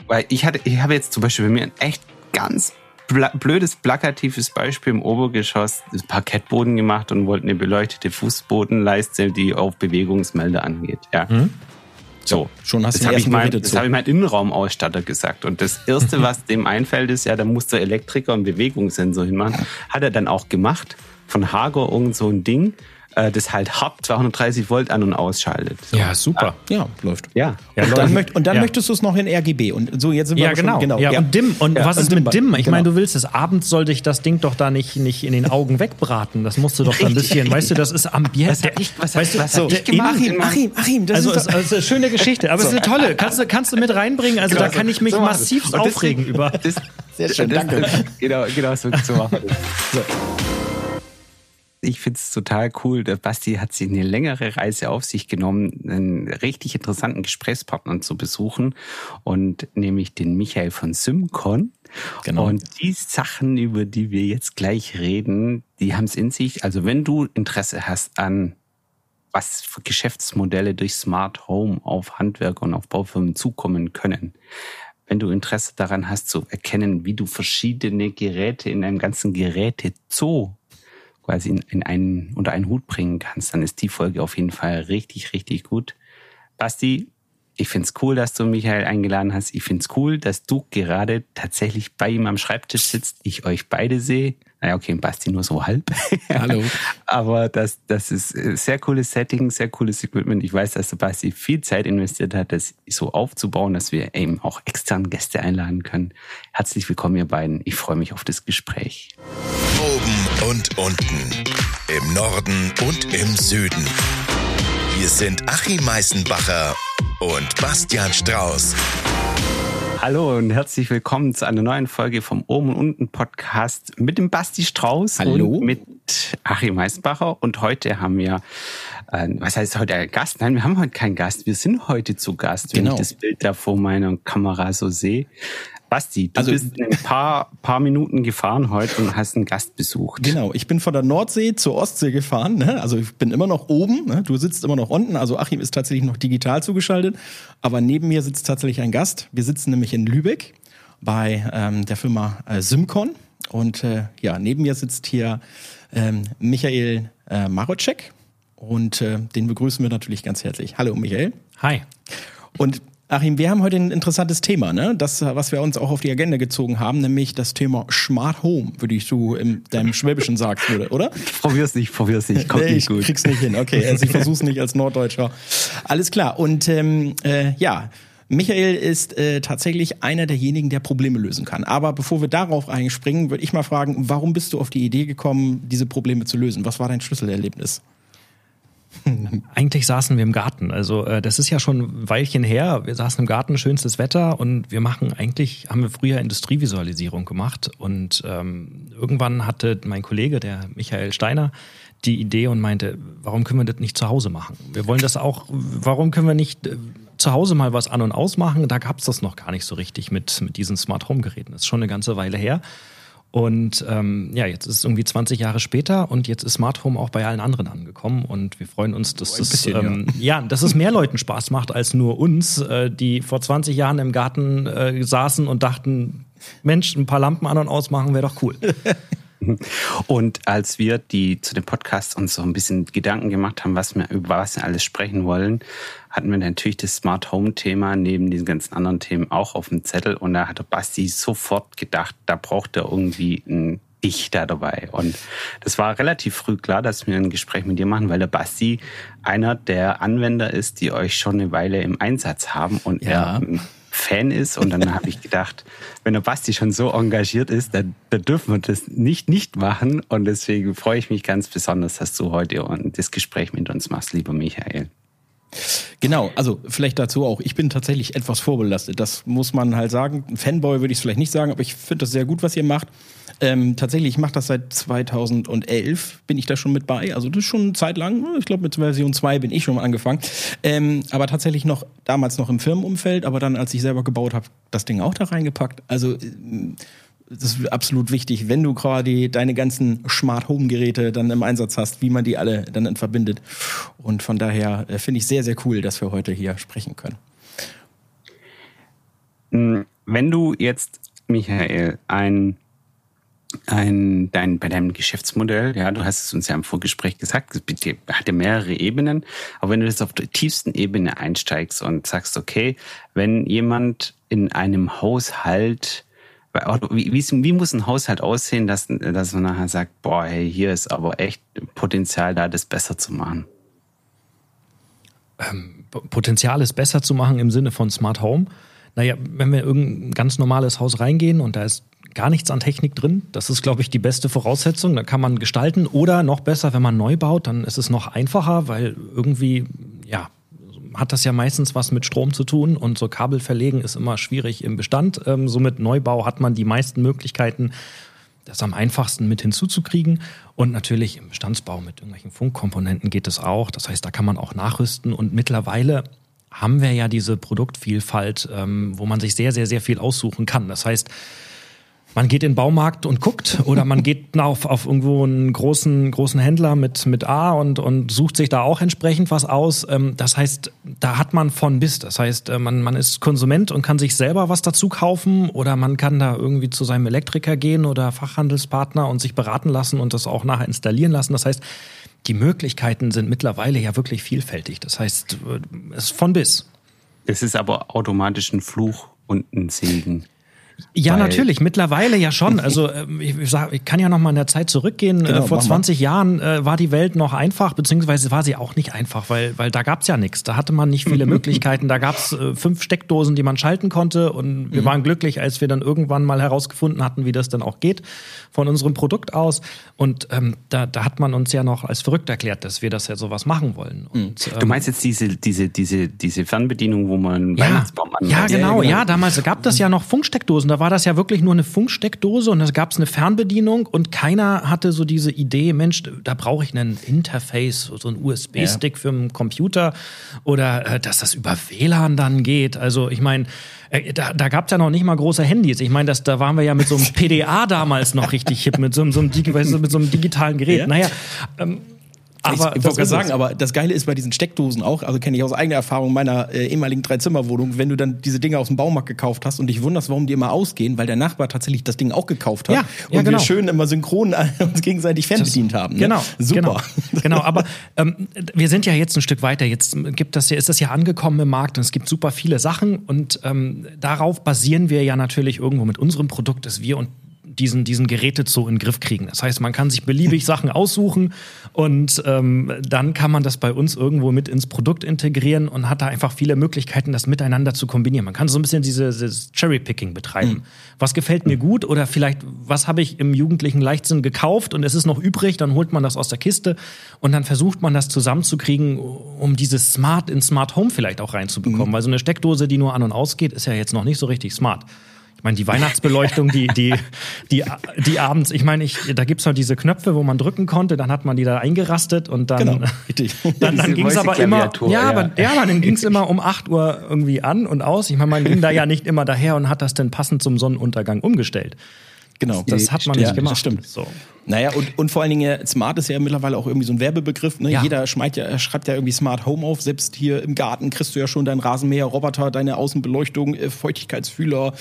Weil ich habe jetzt zum Beispiel bei mir ein echt ganz blödes, plakatives Beispiel im Obergeschoss das Parkettboden gemacht und wollte eine beleuchtete Fußbodenleiste, die auf Bewegungsmelder angeht. Ja. So, schon hast das habe ich meinem Innenraumausstatter gesagt. Und das Erste, was dem einfällt, ist, ja, da muss der Elektriker einen Bewegungssensor hinmachen. Hat er dann auch gemacht. Von Hager irgend so ein Ding, das halt hart 230 Volt an- und ausschaltet. So. Ja, super. Ja, läuft. Ja. Und dann möchtest du es noch in RGB. Und so, jetzt sind wir genau. schon, Ja, und Dimm. Und was ist mit Dimm? Ich meine, du willst es. Abends sollte ich das Ding doch da nicht in den Augen wegbraten. Das musst du doch da ein bisschen, weißt du, das ist Ambiente. Was hab ich gemacht? Achim, das ist eine schöne Geschichte. Aber es ist eine tolle. Kannst du mit reinbringen? Also da kann ich mich massiv aufregen über. Sehr schön, danke. Genau, so machen wir das. Ich finde es total cool. Der Basti hat sich eine längere Reise auf sich genommen, einen richtig interessanten Gesprächspartner zu besuchen, und nämlich den Michael von Symcon. Genau. Und die Sachen, über die wir jetzt gleich reden, die haben es in sich. Also wenn du Interesse hast an was für Geschäftsmodelle durch Smart Home auf Handwerker und auf Baufirmen zukommen können, wenn du Interesse daran hast zu erkennen, wie du verschiedene Geräte in einem ganzen Gerätezoo quasi unter einen Hut bringen kannst, dann ist die Folge auf jeden Fall richtig, richtig gut. Basti, ich find's cool, dass du Michael eingeladen hast. Ich find's cool, dass du gerade tatsächlich bei ihm am Schreibtisch sitzt, ich euch beide sehe. Naja, okay, Basti nur so halb. Hallo. Aber das ist ein sehr cooles Setting, sehr cooles Equipment. Ich weiß, dass der Basti viel Zeit investiert hat, das so aufzubauen, dass wir eben auch externe Gäste einladen können. Herzlich willkommen, ihr beiden. Ich freue mich auf das Gespräch. Oben und unten, im Norden und im Süden. Hier sind Achim Meißenbacher und Bastian Strauß. Hallo und herzlich willkommen zu einer neuen Folge vom Oben und Unten Podcast mit dem Basti Strauß. Hallo. Und mit Achim Meißenbacher. Und heute haben wir, was heißt heute ein Gast? Nein, wir haben heute keinen Gast. Wir sind heute zu Gast, wenn ich das Bild da vor meiner Kamera so sehe. Basti, du bist ein paar Minuten gefahren heute und hast einen Gast besucht. Genau, ich bin von der Nordsee zur Ostsee gefahren. Ne? Also ich bin immer noch oben, ne? Du sitzt immer noch unten. Also Achim ist tatsächlich noch digital zugeschaltet. Aber neben mir sitzt tatsächlich ein Gast. Wir sitzen nämlich in Lübeck bei der Firma Symcon. Und neben mir sitzt hier Michael Marocek. Und den begrüßen wir natürlich ganz herzlich. Hallo Michael. Hi. Und Achim, wir haben heute ein interessantes Thema, ne? Das, was wir uns auch auf die Agenda gezogen haben, nämlich das Thema Smart Home, würde ich so in deinem Schwäbischen sagen würde, oder? Probier's nicht, kommt nicht gut. Ich krieg's nicht hin, okay, also ich versuch's nicht als Norddeutscher. Alles klar, und Michael ist tatsächlich einer derjenigen, der Probleme lösen kann. Aber bevor wir darauf einspringen, würde ich mal fragen, warum bist du auf die Idee gekommen, diese Probleme zu lösen? Was war dein Schlüsselerlebnis? Eigentlich saßen wir im Garten. Also das ist ja schon ein Weilchen her. Wir saßen im Garten, schönstes Wetter, und haben wir früher Industrievisualisierung gemacht. Und irgendwann hatte mein Kollege, der Michael Steiner, die Idee und meinte, warum können wir das nicht zu Hause machen? Wir wollen das auch, warum können wir nicht zu Hause mal was an- und ausmachen? Da gab es das noch gar nicht so richtig mit diesen Smart Home Geräten. Das ist schon eine ganze Weile her. Und jetzt ist es irgendwie 20 Jahre später und jetzt ist Smart Home auch bei allen anderen angekommen, und wir freuen uns, dass dass es mehr Leuten Spaß macht als nur uns, die vor 20 Jahren im Garten saßen und dachten, Mensch, ein paar Lampen an- und ausmachen wäre doch cool. Und als wir zu dem Podcast uns so ein bisschen Gedanken gemacht haben, über was wir alles sprechen wollen, hatten wir natürlich das Smart Home Thema neben diesen ganzen anderen Themen auch auf dem Zettel. Und da hat der Basti sofort gedacht, da braucht er irgendwie ein Ich da dabei. Und das war relativ früh klar, dass wir ein Gespräch mit dir machen, weil der Basti einer der Anwender ist, die euch schon eine Weile im Einsatz haben und er Fan ist. Und dann habe ich gedacht, wenn der Basti schon so engagiert ist, dann dürfen wir das nicht machen. Und deswegen freue ich mich ganz besonders, dass du heute das Gespräch mit uns machst, lieber Michael. Genau, also vielleicht dazu auch. Ich bin tatsächlich etwas vorbelastet. Das muss man halt sagen. Ein Fanboy würde ich es vielleicht nicht sagen, aber ich finde das sehr gut, was ihr macht. Tatsächlich, ich mache das seit 2011, bin ich da schon mit bei. Also das ist schon eine Zeit lang. Ich glaube, mit Version 2 bin ich schon mal angefangen. Aber tatsächlich damals noch im Firmenumfeld. Aber dann, als ich selber gebaut habe, das Ding auch da reingepackt. Also das ist absolut wichtig, wenn du gerade deine ganzen Smart Home Geräte dann im Einsatz hast, wie man die alle dann verbindet. Und von daher finde ich sehr, sehr cool, dass wir heute hier sprechen können. wenn du jetzt, Michael, bei deinem Geschäftsmodell, ja, du hast es uns ja im Vorgespräch gesagt, es hat ja mehrere Ebenen, aber wenn du jetzt auf der tiefsten Ebene einsteigst und sagst, okay, wenn jemand in einem Haushalt, wie muss ein Haushalt aussehen, dass man nachher sagt, boah, hey, hier ist aber echt Potenzial da, das besser zu machen? Potenzial ist besser zu machen im Sinne von Smart Home. Naja, wenn wir in irgendein ganz normales Haus reingehen und da ist gar nichts an Technik drin, das ist, glaube ich, die beste Voraussetzung. Da kann man gestalten oder noch besser, wenn man neu baut, dann ist es noch einfacher, weil irgendwie, ja, hat das ja meistens was mit Strom zu tun und so Kabel verlegen ist immer schwierig im Bestand. Somit Neubau hat man die meisten Möglichkeiten, das am einfachsten mit hinzuzukriegen. Und natürlich im Bestandsbau mit irgendwelchen Funkkomponenten geht es auch. Das heißt, da kann man auch nachrüsten. Und mittlerweile haben wir ja diese Produktvielfalt, wo man sich sehr, sehr, sehr viel aussuchen kann. Das heißt, man geht in den Baumarkt und guckt oder man geht auf irgendwo einen großen Händler mit A und sucht sich da auch entsprechend was aus. Das heißt, da hat man von bis. Das heißt, man ist Konsument und kann sich selber was dazu kaufen oder man kann da irgendwie zu seinem Elektriker gehen oder Fachhandelspartner und sich beraten lassen und das auch nachher installieren lassen. Das heißt, die Möglichkeiten sind mittlerweile ja wirklich vielfältig. Das heißt, es ist von bis. Es ist aber automatisch ein Fluch und ein Segen. Ja, natürlich, mittlerweile ja schon. Also ich kann ja noch mal in der Zeit zurückgehen. Genau, vor 20 Jahren war die Welt noch einfach, beziehungsweise war sie auch nicht einfach, weil da gab's ja nichts. Da hatte man nicht viele Möglichkeiten. Da gab's 5 Steckdosen, die man schalten konnte und wir waren glücklich, als wir dann irgendwann mal herausgefunden hatten, wie das dann auch geht von unserem Produkt aus. Und da hat man uns ja noch als verrückt erklärt, dass wir das ja sowas machen wollen. Und, du meinst jetzt diese Fernbedienung, wo man Weihnachtsbaum anmacht? Ja, genau. Ja, damals gab das ja noch Funksteckdosen. Da war das ja wirklich nur eine Funksteckdose und da gab es eine Fernbedienung und keiner hatte so diese Idee, Mensch, da brauche ich einen Interface, so einen USB-Stick für einen Computer oder dass das über WLAN dann geht. Also ich meine, da gab es ja noch nicht mal große Handys. Ich meine, da waren wir ja mit so einem PDA damals noch richtig hip, mit so einem digitalen Gerät. Ja? Naja, aber ich wollte gerade sagen, aber das Geile ist bei diesen Steckdosen auch, also kenne ich aus eigener Erfahrung meiner ehemaligen 3-Zimmer-Wohnung, wenn du dann diese Dinger aus dem Baumarkt gekauft hast und dich wunderst, warum die immer ausgehen, weil der Nachbar tatsächlich das Ding auch gekauft hat und wir schön immer synchron uns gegenseitig fernbedient haben. Ne? Genau, super. Genau, aber wir sind ja jetzt ein Stück weiter. Jetzt ist das ja angekommen im Markt und es gibt super viele Sachen und darauf basieren wir ja natürlich irgendwo mit unserem Produkt, dass wir und diesen Gerätezoo in den Griff kriegen. Das heißt, man kann sich beliebig Sachen aussuchen und dann kann man das bei uns irgendwo mit ins Produkt integrieren und hat da einfach viele Möglichkeiten, das miteinander zu kombinieren. Man kann so ein bisschen dieses Cherry-Picking betreiben. Was gefällt mir gut oder vielleicht, was habe ich im jugendlichen Leichtsinn gekauft und es ist noch übrig, dann holt man das aus der Kiste und dann versucht man das zusammenzukriegen, um dieses Smart in Smart Home vielleicht auch reinzubekommen. Weil so eine Steckdose, die nur an und ausgeht, ist ja jetzt noch nicht so richtig smart. Ich meine, die Weihnachtsbeleuchtung, die abends, ich meine, da gibt's noch diese Knöpfe, wo man drücken konnte, dann hat man die da eingerastet und dann, genau, richtig. dann ging's aber immer, aber dann ging's immer um 8 Uhr irgendwie an und aus. Ich meine, man ging da ja nicht immer daher und hat das dann passend zum Sonnenuntergang umgestellt. Genau. Das hat man nicht gemacht. Das stimmt. So. Naja, und vor allen Dingen, Smart ist ja mittlerweile auch irgendwie so ein Werbebegriff. Ne? Ja. Jeder schreibt ja irgendwie Smart Home auf. Selbst hier im Garten kriegst du ja schon deinen Rasenmäher, Roboter, deine Außenbeleuchtung, Feuchtigkeitsfühler,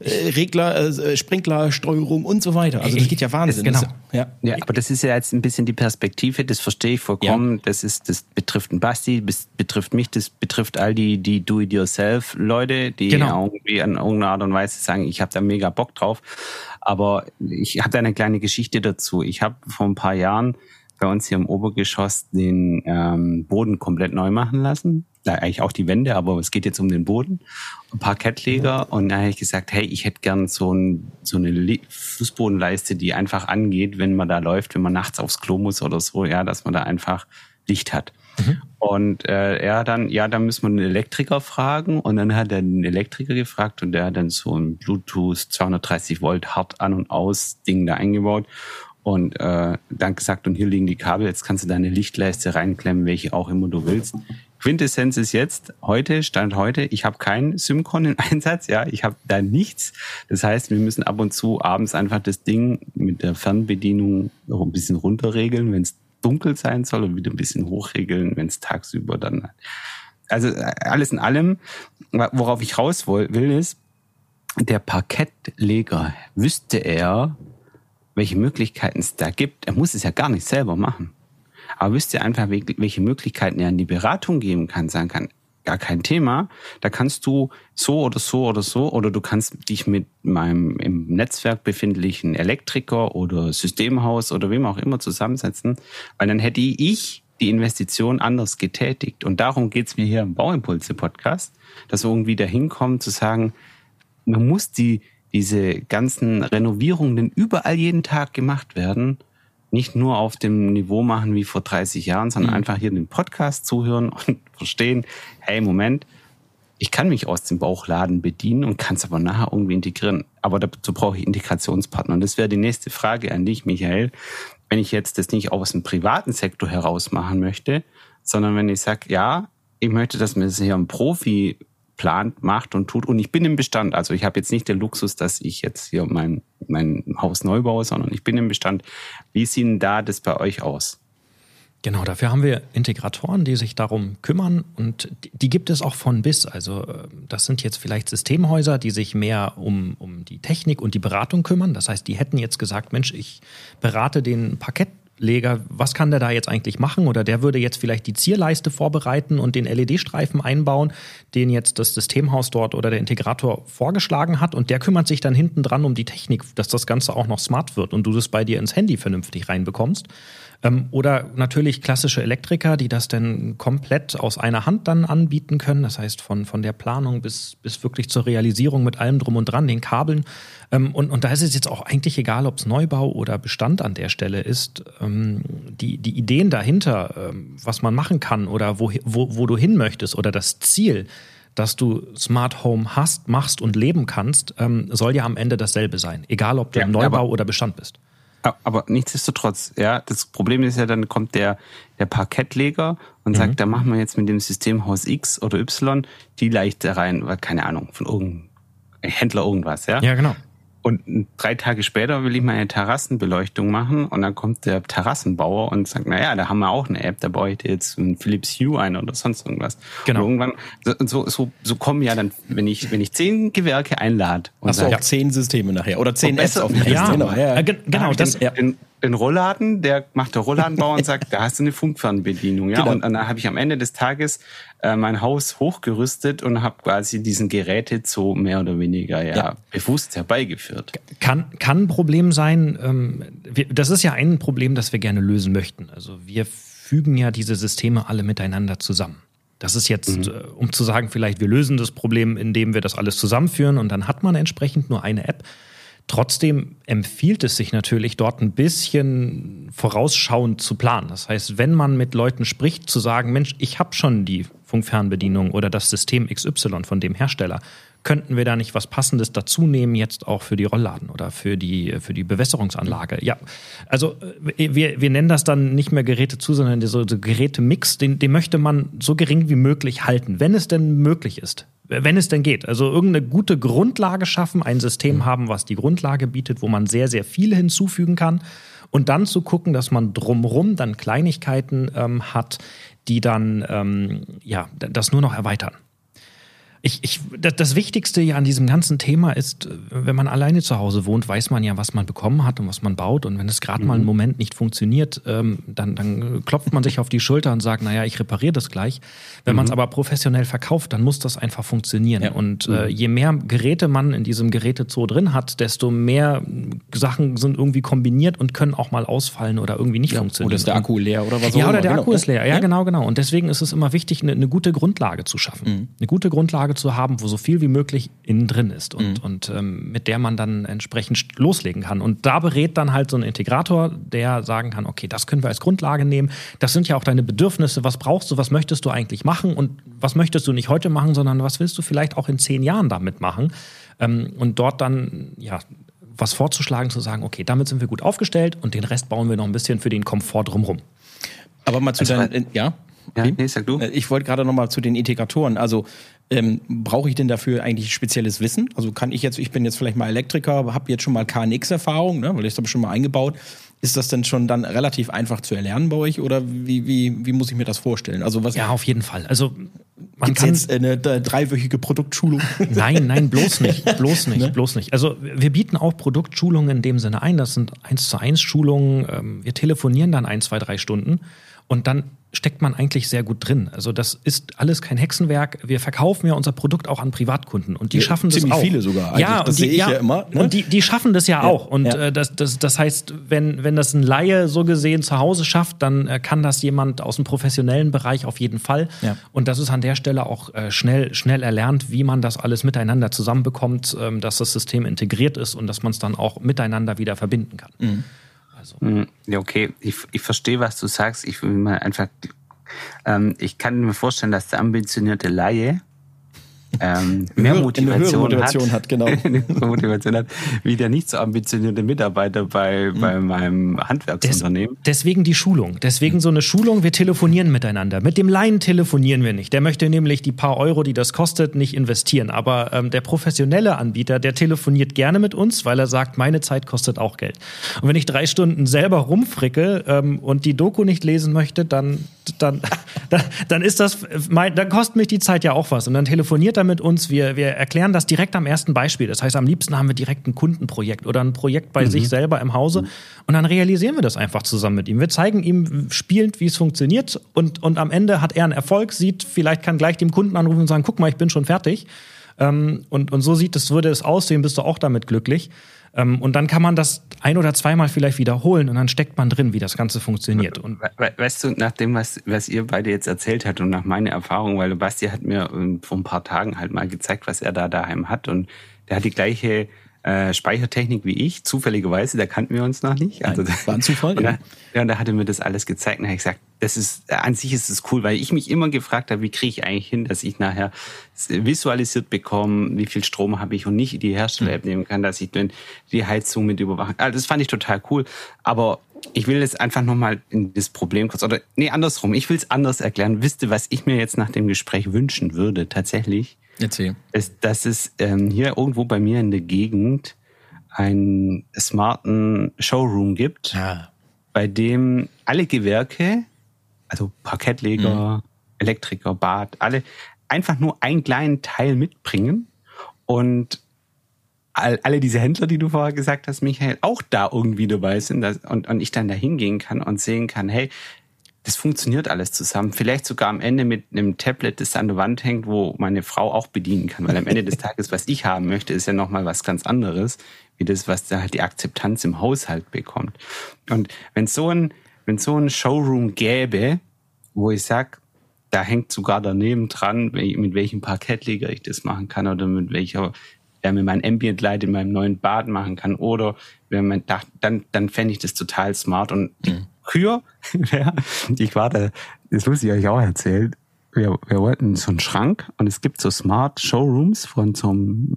Regler, Sprinklersteuerung und so weiter. Also das geht ja Wahnsinn. Genau. Ja, aber das ist ja jetzt ein bisschen die Perspektive, das verstehe ich vollkommen. Ja. Das betrifft einen Basti, das betrifft mich, das betrifft all die Do-it-yourself-Leute, die irgendwie an irgendeine Art und Weise sagen, ich habe da mega Bock drauf. Aber ich habe da eine kleine Geschichte dazu. Ich habe vor ein paar Jahren bei uns hier im Obergeschoss den Boden komplett neu machen lassen. Eigentlich auch die Wände, aber es geht jetzt um den Boden. Parkettleger. Und da habe ich gesagt, hey, ich hätte gern so eine Fußbodenleiste, die einfach angeht, wenn man da läuft, wenn man nachts aufs Klo muss oder so, ja, dass man da einfach Licht hat. Und dann müssen wir einen Elektriker fragen. Und dann hat er einen Elektriker gefragt und der hat dann so ein Bluetooth 230 Volt Hard an und aus Ding da eingebaut. Und dann gesagt, und hier liegen die Kabel, jetzt kannst du deine Lichtleiste reinklemmen, welche auch immer du willst. Quintessenz ist jetzt, Stand heute, ich habe keinen Symcon in Einsatz, ja, ich habe da nichts. Das heißt, wir müssen ab und zu abends einfach das Ding mit der Fernbedienung noch ein bisschen runterregeln, wenn es dunkel sein soll und wieder ein bisschen hochregeln, wenn es tagsüber dann. Also alles in allem, worauf ich raus will, ist, der Parkettleger, wüsste er, welche Möglichkeiten es da gibt. Er muss es ja gar nicht selber machen. Aber wüsste er einfach, welche Möglichkeiten er in die Beratung geben kann, sagen kann, gar kein Thema. Da kannst du so oder so oder so, oder du kannst dich mit meinem im Netzwerk befindlichen Elektriker oder Systemhaus oder wem auch immer zusammensetzen, weil dann hätte ich die Investition anders getätigt. Und darum geht's mir hier im Bauimpulse-Podcast, dass wir irgendwie dahin kommen zu sagen, man muss diese ganzen Renovierungen überall jeden Tag gemacht werden, nicht nur auf dem Niveau machen wie vor 30 Jahren, sondern einfach hier den Podcast zuhören und verstehen, hey, Moment, ich kann mich aus dem Bauchladen bedienen und kann es aber nachher irgendwie integrieren. Aber dazu brauche ich Integrationspartner. Und das wäre die nächste Frage an dich, Michael. Wenn ich jetzt das nicht aus dem privaten Sektor heraus machen möchte, sondern wenn ich sage, ja, ich möchte, dass mir das hier ein Profi plant, macht und tut. Und ich bin im Bestand. Also ich habe jetzt nicht den Luxus, dass ich jetzt hier mein Haus neu baue, sondern ich bin im Bestand. Wie sieht denn da das bei euch aus? Genau, dafür haben wir Integratoren, die sich darum kümmern, und die gibt es auch von bis. Also das sind jetzt vielleicht Systemhäuser, die sich mehr um die Technik und die Beratung kümmern. Das heißt, die hätten jetzt gesagt, Mensch, ich berate den Parkettleger, was kann der da jetzt eigentlich machen? Oder der würde jetzt vielleicht die Zierleiste vorbereiten und den LED-Streifen einbauen, den jetzt das Systemhaus dort oder der Integrator vorgeschlagen hat. Und der kümmert sich dann hinten dran um die Technik, dass das Ganze auch noch smart wird und du das bei dir ins Handy vernünftig reinbekommst. Oder natürlich klassische Elektriker, die das dann komplett aus einer Hand dann anbieten können. Das heißt, von der Planung bis wirklich zur Realisierung mit allem drum und dran, den Kabeln. Und da ist es jetzt auch eigentlich egal, ob es Neubau oder Bestand an der Stelle ist. Die Ideen dahinter, was man machen kann oder wo du hin möchtest oder das Ziel, dass du Smart Home machst und leben kannst, soll ja am Ende dasselbe sein. Egal, ob du im Neubau oder Bestand bist. Aber nichtsdestotrotz, ja, das Problem ist ja, dann kommt der Parkettleger und sagt, da machen wir jetzt mit dem Systemhaus X oder Y die Leiste rein, weil keine Ahnung, von irgendeinem Händler irgendwas, ja? Ja, genau. Und 3 Tage später will ich meine Terrassenbeleuchtung machen und dann kommt der Terrassenbauer und sagt, naja, da haben wir auch eine App, da baue ich dir jetzt ein Philips Hue ein oder sonst irgendwas. Genau. Und irgendwann, so kommen ja dann, wenn ich 10 Gewerke einlade. Hast du auch 10 Systeme nachher oder 10 Apps auf dem Handy. Ja, genau. Den Rollladen, der macht der Rollladenbauer und sagt, da hast du eine Funkfernbedienung. Ja? Genau. Und dann habe ich am Ende des Tages mein Haus hochgerüstet und habe quasi diesen Gerätezoo mehr oder weniger bewusst herbeigeführt. Kann ein Problem sein. Das ist ja ein Problem, das wir gerne lösen möchten. Also wir fügen ja diese Systeme alle miteinander zusammen. Das ist jetzt, um zu sagen, vielleicht wir lösen das Problem, indem wir das alles zusammenführen und dann hat man entsprechend nur eine App. Trotzdem empfiehlt es sich natürlich, dort ein bisschen vorausschauend zu planen. Das heißt, wenn man mit Leuten spricht, zu sagen, Mensch, ich habe schon die Funkfernbedienung oder das System XY von dem Hersteller, könnten wir da nicht was Passendes dazu nehmen, jetzt auch für die Rollladen oder für die Bewässerungsanlage? Ja, also wir nennen das dann nicht mehr Geräte zu, sondern so Gerätemix, den möchte man so gering wie möglich halten, wenn es denn möglich ist. Wenn es denn geht. Also irgendeine gute Grundlage schaffen, ein System haben, was die Grundlage bietet, wo man sehr, sehr viel hinzufügen kann. Und dann zu gucken, dass man drumherum dann Kleinigkeiten hat, die dann das nur noch erweitern. Das Wichtigste ja an diesem ganzen Thema ist, wenn man alleine zu Hause wohnt, weiß man ja, was man bekommen hat und was man baut. Und wenn es gerade mal einen Moment nicht funktioniert, dann klopft man sich auf die Schulter und sagt, naja, ich repariere das gleich. Wenn man es aber professionell verkauft, dann muss das einfach funktionieren. Ja. Und je mehr Geräte man in diesem Gerätezoo drin hat, desto mehr Sachen sind irgendwie kombiniert und können auch mal ausfallen oder irgendwie nicht funktionieren. Oder ist der Akku leer oder was auch immer. Ja, oder der Akku ist leer. Ja, genau. Und deswegen ist es immer wichtig, eine gute Grundlage zu schaffen. Eine gute Grundlage zu haben, wo so viel wie möglich innen drin ist und mit der man dann entsprechend loslegen kann. Und da berät dann halt so ein Integrator, der sagen kann, okay, das können wir als Grundlage nehmen. Das sind ja auch deine Bedürfnisse. Was brauchst du? Was möchtest du eigentlich machen? Und was möchtest du nicht heute machen, sondern was willst du vielleicht auch in 10 Jahren damit machen? Und dort dann, was vorzuschlagen, zu sagen, okay, damit sind wir gut aufgestellt und den Rest bauen wir noch ein bisschen für den Komfort drumherum. Aber mal zu deinen, Ja, nee, sag du. Ich wollte gerade noch mal zu den Integratoren. Also brauche ich denn dafür eigentlich spezielles Wissen? Also ich bin jetzt vielleicht mal Elektriker, habe jetzt schon mal KNX-Erfahrung, ne, weil ich das habe schon mal eingebaut. Ist das denn schon dann relativ einfach zu erlernen bei euch oder wie muss ich mir das vorstellen? Also was? Ja, auf jeden Fall. Also man kann jetzt eine 3-wöchige Produktschulung. Nein, bloß nicht. Also wir bieten auch Produktschulungen in dem Sinne ein. Das sind 1:1 Schulungen. Wir telefonieren dann 1, 2, 3 Stunden und dann steckt man eigentlich sehr gut drin. Also das ist alles kein Hexenwerk. Wir verkaufen ja unser Produkt auch an Privatkunden und die schaffen das auch. Ziemlich viele sogar. Eigentlich. Ja, das sehe ich ja immer. Ne? Und die schaffen das ja auch. Und das heißt, wenn das ein Laie so gesehen zu Hause schafft, dann kann das jemand aus dem professionellen Bereich auf jeden Fall. Ja. Und das ist an der Stelle auch schnell erlernt, wie man das alles miteinander zusammenbekommt, dass das System integriert ist und dass man es dann auch miteinander wieder verbinden kann. Mhm. Also. Ja, okay, ich verstehe, was du sagst. Ich will mal einfach, ich kann mir vorstellen, dass der ambitionierte Laie mehr Motivation hat, genau. Motivation hat, wie der nicht so ambitionierte Mitarbeiter bei meinem Handwerksunternehmen. Deswegen die Schulung. Deswegen so eine Schulung, wir telefonieren miteinander. Mit dem Laien telefonieren wir nicht. Der möchte nämlich die paar Euro, die das kostet, nicht investieren. Aber der professionelle Anbieter, der telefoniert gerne mit uns, weil er sagt, meine Zeit kostet auch Geld. Und wenn ich 3 Stunden selber rumfricke und die Doku nicht lesen möchte, dann ist das, dann kostet mich die Zeit ja auch was. Und dann telefoniert er mit uns. Wir erklären das direkt am ersten Beispiel. Das heißt, am liebsten haben wir direkt ein Kundenprojekt oder ein Projekt bei sich selber im Hause. Und dann realisieren wir das einfach zusammen mit ihm. Wir zeigen ihm spielend, wie es funktioniert. Und am Ende hat er einen Erfolg, vielleicht kann gleich dem Kunden anrufen und sagen, guck mal, ich bin schon fertig. Und so würde es aussehen, bist du auch damit glücklich. Und dann kann man das 1- oder 2-mal vielleicht wiederholen und dann steckt man drin, wie das Ganze funktioniert. Und weißt du, nach dem, was ihr beide jetzt erzählt habt und nach meiner Erfahrung, weil Basti hat mir vor ein paar Tagen halt mal gezeigt, was er da daheim hat und der hat die gleiche Speichertechnik wie ich, zufälligerweise, da kannten wir uns noch nicht. Also, war ein Zufall, und da hat er mir das alles gezeigt und da habe ich gesagt, an sich ist es cool, weil ich mich immer gefragt habe, wie kriege ich eigentlich hin, dass ich nachher visualisiert bekomme, wie viel Strom habe ich und nicht die Hersteller-App nehmen kann, dass ich dann die Heizung mit überwachen. Also das fand ich total cool, aber ich will jetzt einfach nochmal in das Problem kurz, andersrum, ich will es anders erklären. Wisst ihr, was ich mir jetzt nach dem Gespräch wünschen würde, tatsächlich? Erzähl. Dass es hier irgendwo bei mir in der Gegend einen smarten Showroom gibt, bei dem alle Gewerke, also Parkettleger, Elektriker, Bad, alle einfach nur einen kleinen Teil mitbringen und alle diese Händler, die du vorher gesagt hast, Michael, auch da irgendwie dabei sind und ich dann da hingehen kann und sehen kann, hey, das funktioniert alles zusammen. Vielleicht sogar am Ende mit einem Tablet, das an der Wand hängt, wo meine Frau auch bedienen kann. Weil am Ende des Tages, was ich haben möchte, ist ja nochmal was ganz anderes, wie das, was da halt die Akzeptanz im Haushalt bekommt. Und wenn so ein Showroom gäbe, wo ich sag, da hängt sogar daneben dran, mit welchem Parkettleger ich das machen kann oder mit welcher mir mein Ambient Light in meinem neuen Bad machen kann oder wenn man dann fände ich das total smart. Und die Kühe, ich war da, das muss ich euch auch erzählen, wir wollten so einen Schrank und es gibt so Smart Showrooms von so einem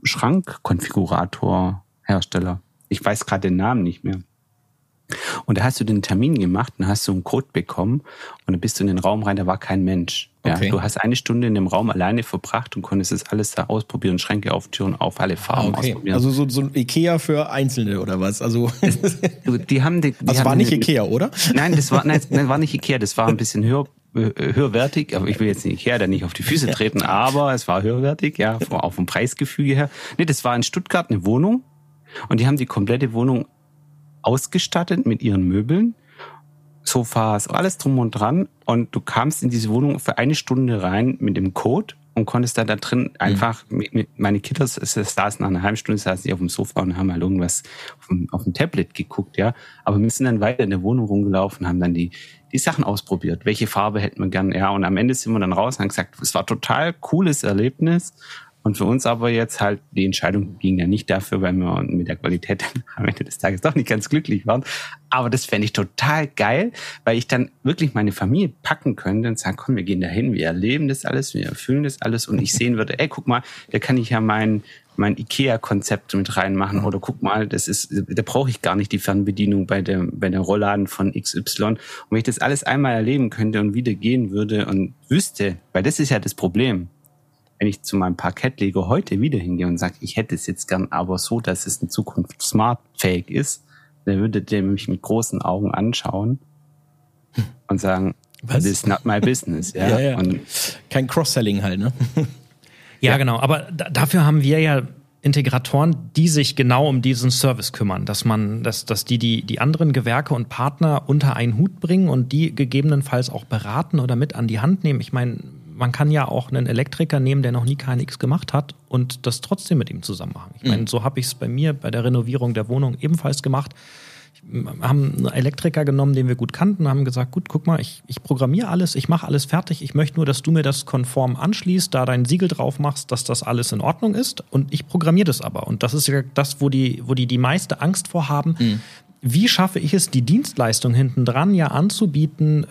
Schrankkonfigurator-Hersteller. Ich weiß gerade den Namen nicht mehr. Und da hast du den Termin gemacht und hast du einen Code bekommen und dann bist du in den Raum rein, da war kein Mensch. Ja, okay. Du hast 1 Stunde in dem Raum alleine verbracht und konntest das alles da ausprobieren, Schränke auftüren, auf alle Farben ausprobieren. Also so ein Ikea für Einzelne oder was? Also die haben war nicht Ikea, oder? Nein, das war nicht Ikea, das war ein bisschen höherwertig, aber ich will jetzt nicht Ikea da nicht auf die Füße treten, aber es war höherwertig, ja, auch vom Preisgefüge her. Nee, das war in Stuttgart eine Wohnung und die haben die komplette Wohnung ausgestattet mit ihren Möbeln, Sofas, alles drum und dran. Und du kamst in diese Wohnung für 1 Stunde rein mit dem Code und konntest dann da drin einfach, meine Kinder saßen nach einer halben Stunde, saßen die auf dem Sofa und haben halt irgendwas auf dem Tablet geguckt, ja. Aber wir sind dann weiter in der Wohnung rumgelaufen, haben dann die Sachen ausprobiert. Welche Farbe hätten wir gern, ja. Und am Ende sind wir dann raus und haben gesagt, es war total cooles Erlebnis. Und für uns aber jetzt halt, die Entscheidung ging ja nicht dafür, weil wir mit der Qualität am Ende des Tages doch nicht ganz glücklich waren. Aber das fände ich total geil, weil ich dann wirklich meine Familie packen könnte und sagen, komm, wir gehen dahin, wir erleben das alles, wir erfüllen das alles und ich sehen würde, ey, guck mal, da kann ich ja mein Ikea-Konzept mit reinmachen oder guck mal, da brauche ich gar nicht die Fernbedienung bei der Rollladen von XY. Und wenn ich das alles einmal erleben könnte und wieder gehen würde und wüsste, weil das ist ja das Problem, wenn ich zu meinem Parkettleger heute wieder hingehe und sage, ich hätte es jetzt gern aber so, dass es in Zukunft smartfähig ist, der würde dem mich mit großen Augen anschauen und sagen, Was? this is not my business. Ja? Ja. Und Kein Cross-Selling halt, ne? Ja, genau. Aber dafür haben wir ja Integratoren, die sich genau um diesen Service kümmern, dass die anderen Gewerke und Partner unter einen Hut bringen und die gegebenenfalls auch beraten oder mit an die Hand nehmen. Ich meine, man kann ja auch einen Elektriker nehmen, der noch nie KNX gemacht hat und das trotzdem mit ihm zusammen machen. Ich meine, so habe ich es bei mir bei der Renovierung der Wohnung ebenfalls gemacht. Wir haben einen Elektriker genommen, den wir gut kannten, haben gesagt, gut, guck mal, ich programmiere alles, ich mache alles fertig, ich möchte nur, dass du mir das konform anschließt, da dein Siegel drauf machst, dass das alles in Ordnung ist und ich programmiere das aber. Und das ist ja das, wo die meiste Angst vor haben. Wie schaffe ich es, die Dienstleistung hinten dran ja anzubieten,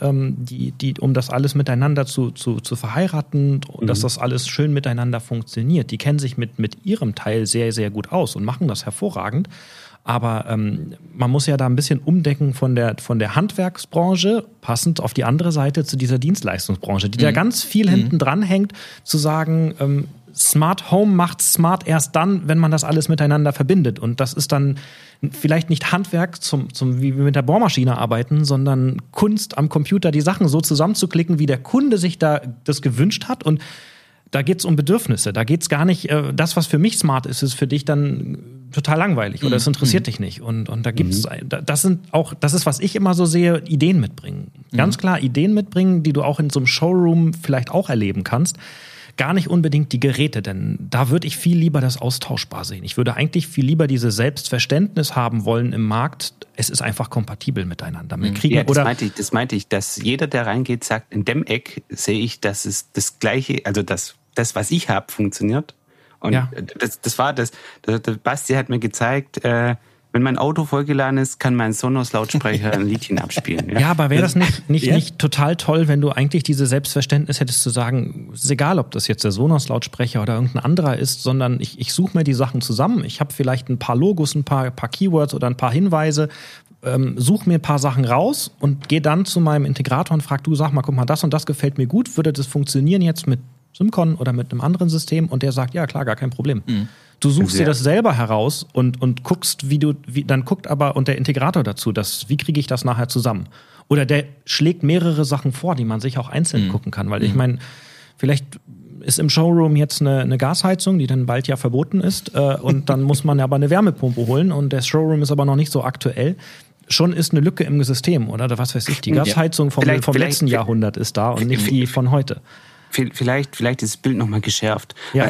um das alles miteinander zu verheiraten, dass das alles schön miteinander funktioniert. Die kennen sich mit ihrem Teil sehr, sehr gut aus und machen das hervorragend. Aber man muss ja da ein bisschen umdenken von der Handwerksbranche, passend auf die andere Seite zu dieser Dienstleistungsbranche, die da ganz viel hinten dran hängt, zu sagen, Smart Home macht smart erst dann, wenn man das alles miteinander verbindet. Und das ist dann vielleicht nicht Handwerk, wie wir mit der Bohrmaschine arbeiten, sondern Kunst am Computer, die Sachen so zusammenzuklicken, wie der Kunde sich da das gewünscht hat. Und da geht's um Bedürfnisse. Da geht's gar nicht, das, was für mich smart ist, ist für dich dann total langweilig oder es interessiert dich nicht. Und da gibt's, das ist, was ich immer so sehe, Ideen mitbringen. Ganz klar Ideen mitbringen, die du auch in so einem Showroom vielleicht auch erleben kannst. Gar nicht unbedingt die Geräte, denn da würde ich viel lieber das austauschbar sehen. Ich würde eigentlich viel lieber dieses Selbstverständnis haben wollen im Markt. Es ist einfach kompatibel miteinander. Wir kriegen, das meinte ich, dass jeder, der reingeht, sagt, in dem Eck sehe ich, dass es das Gleiche, also das was ich habe, funktioniert. Und das war das. Der Basti hat mir gezeigt, wenn mein Auto vollgeladen ist, kann mein Sonos-Lautsprecher ein Liedchen abspielen. Ja, aber wäre das nicht total toll, wenn du eigentlich diese Selbstverständnis hättest zu sagen, es ist egal, ob das jetzt der Sonos-Lautsprecher oder irgendein anderer ist, sondern ich suche mir die Sachen zusammen. Ich habe vielleicht ein paar Logos, ein paar Keywords oder ein paar Hinweise, suche mir ein paar Sachen raus und gehe dann zu meinem Integrator und frage, du sag mal, guck mal, das und das gefällt mir gut, würde das funktionieren jetzt mit Simcon oder mit einem anderen System? Und der sagt, ja klar, gar kein Problem. Du suchst dir das selber heraus und guckst, dann guckt aber und der Integrator dazu, wie kriege ich das nachher zusammen? Oder der schlägt mehrere Sachen vor, die man sich auch einzeln gucken kann. Weil ich meine, vielleicht ist im Showroom jetzt eine Gasheizung, die dann bald ja verboten ist. Und dann muss man aber eine Wärmepumpe holen und der Showroom ist aber noch nicht so aktuell. Schon ist eine Lücke im System, oder was weiß ich. Die Gasheizung vom letzten Jahrhundert ist da und nicht die von heute. Vielleicht ist das Bild nochmal geschärft. Ja.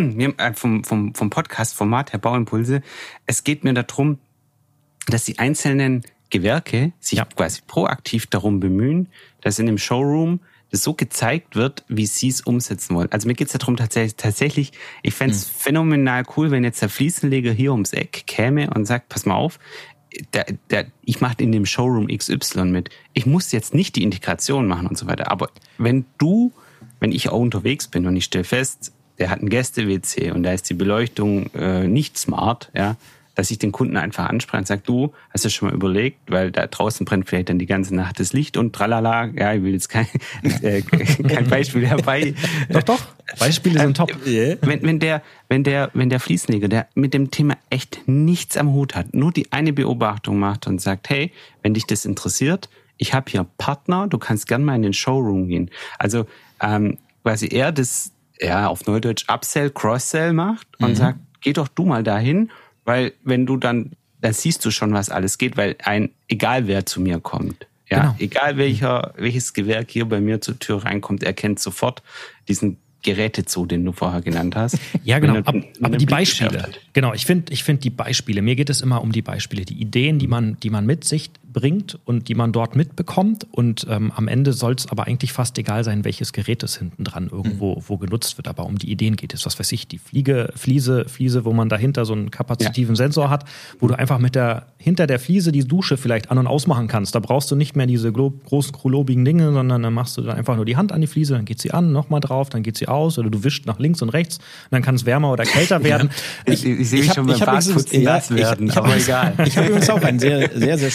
Vom Podcast-Format her Bauimpulse, es geht mir darum, dass die einzelnen Gewerke sich quasi proaktiv darum bemühen, dass in dem Showroom das so gezeigt wird, wie sie es umsetzen wollen. Also mir geht es darum tatsächlich, ich fände es phänomenal cool, wenn jetzt der Fliesenleger hier ums Eck käme und sagt, pass mal auf, ich mache in dem Showroom XY mit. Ich muss jetzt nicht die Integration machen und so weiter, aber wenn ich auch unterwegs bin und ich stelle fest, der hat ein Gäste-WC und da ist die Beleuchtung nicht smart, ja, dass ich den Kunden einfach anspreche und sage, du, hast du schon mal überlegt, weil da draußen brennt vielleicht dann die ganze Nacht das Licht und tralala, ja, ich will jetzt kein Beispiel herbei. Doch, Beispiele sind top. Wenn der Fliesenleger, der mit dem Thema echt nichts am Hut hat, nur die eine Beobachtung macht und sagt, hey, wenn dich das interessiert, ich habe hier Partner, du kannst gern mal in den Showroom gehen. Also quasi er das, auf Neudeutsch Upsell, Cross-Sell macht und sagt, geh doch du mal dahin, weil wenn du dann siehst du schon, was alles geht, weil egal wer zu mir kommt, egal welches Gewerk hier bei mir zur Tür reinkommt, er kennt sofort diesen Gerätezoo, den du vorher genannt hast. Ja, genau. Aber die Beispiele. Genau, ich finde die Beispiele. Mir geht es immer um die Beispiele, die Ideen, die man mit sich bringt und die man dort mitbekommt. Und am Ende soll es aber eigentlich fast egal sein, welches Gerät es hinten dran irgendwo genutzt wird. Aber um die Ideen geht es. Was weiß ich, die Fliese, wo man dahinter so einen kapazitiven Sensor hat, wo du einfach hinter der Fliese die Dusche vielleicht an- und ausmachen kannst. Da brauchst du nicht mehr diese großen, klobigen Dinge, sondern dann machst du dann einfach nur die Hand an die Fliese, dann geht sie an, nochmal drauf, dann geht sie aus oder du wischst nach links und rechts und dann kann es wärmer oder kälter werden. Ich sehe mich schon beim Badputzen nass werden, aber egal. Ich habe übrigens auch ein sehr, sehr, sehr spannendes